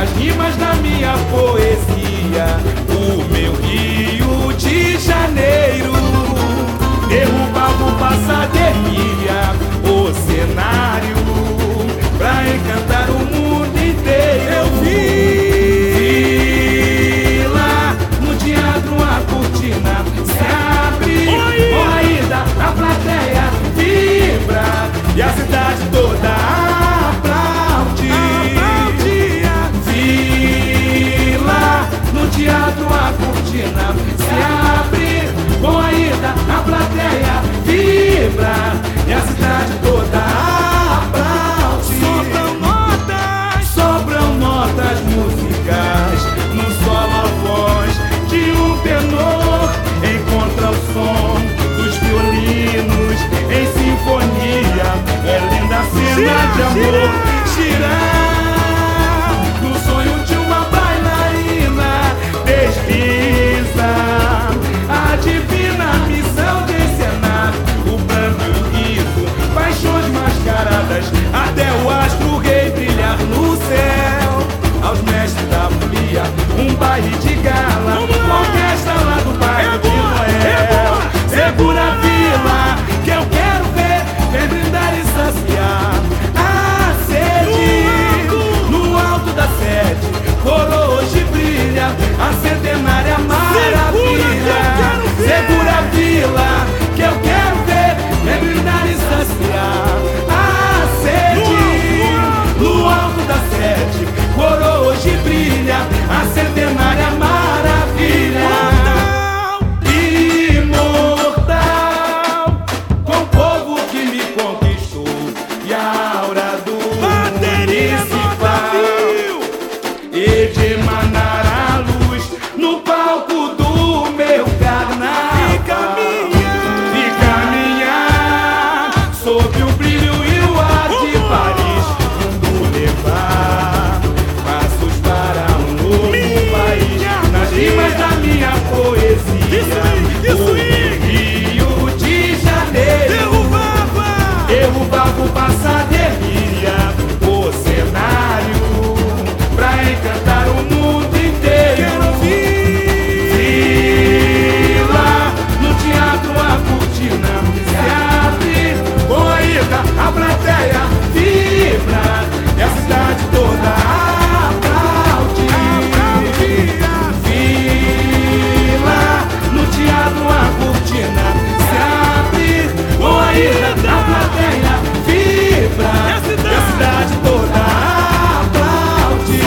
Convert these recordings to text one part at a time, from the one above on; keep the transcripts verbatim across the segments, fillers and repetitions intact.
nas rimas da minha poesia, o meu Rio de Janeiro derrubava o passadeira, o cenário pra encantar o mundo inteiro. Eu vi, vi lá no teatro a cortina se abre, corrida, a plateia vibra e a cidade toda aplaude. Vi lá no teatro a cortina se abre, corrida, a plateia vibra e a cidade toda aplaude. Sobram notas, sobram notas musicais no solo a voz de um tenor encontra o som dos violinos em sinfonia. É linda a cena de amor girar no sonho de uma bailarina. Desliza a divina missão de encenar o pranto e o riso, paixões mascaradas, até o astro rei brilhar no céu. Aos mestres da folia, um baile de gala, orquestra lá do bairro de Noel. Segura a vila, que eu quero ver, vem brindar e saciar a sede. No alto da sede, coroa hoje brilha, a centenária maravilha. Segura a vila, que eu quero ver, vem brindar e saciar a sede. No alto da sede, coroa hoje brilha, a centenária maravilha. Imortal, com o povo que me conquistou e a aura do municipal e de emanar a luz no palco do meu carnaval. E caminhar sob o brilho e o ar de Paris, mundo levar passos para um novo país. Nas rimas da minha poesia, o Rio de Janeiro derrubava o passadeira, o cenário pra encantar o mundo inteiro. Vi lá no teatro a cortina se abre, corrida, a plateia vibra e a cidade toda aplaude. Vi lá no teatro a cortina se abre, corrida, a plateia vibra e a cidade toda aplaude.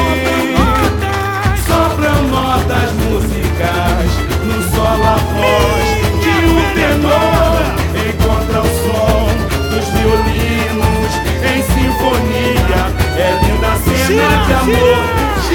Sobram notas musicais no solo a voz de um tenor encontra o som dos violinos em sinfonia. É linda a cena de amor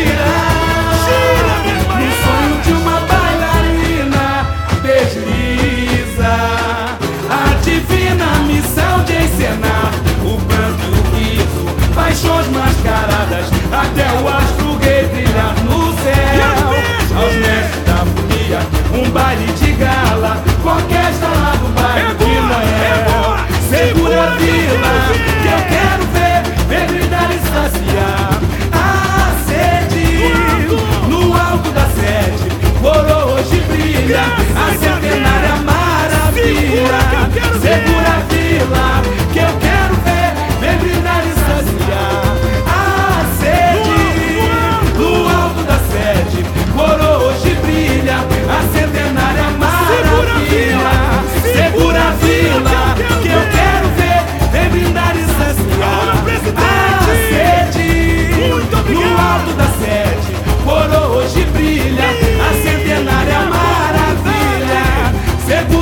girar no sonho de uma bailarina. Desliza a divina missão de encenar o pranto e o riso, paixões mascaradas, até o astro rei brilhar no céu. Aos mestres da folia, um baile de gala, orquestra lá do bairro de Noel. Segura a vila, que eu quero ver, vem brindar e saciar a sede. No alto da sede, coroa hoje brilha, a centenária maravilha. Segura a vila, que eu quero ver, vem brindar e saciar a sede. No alto da sede, coroa hoje brilha, a centenária maravilha. Segura a vila, que eu quero ver, vem brindar e saciar a sede. No alto da sede, coroa hoje brilha, a centenária maravilha. Segura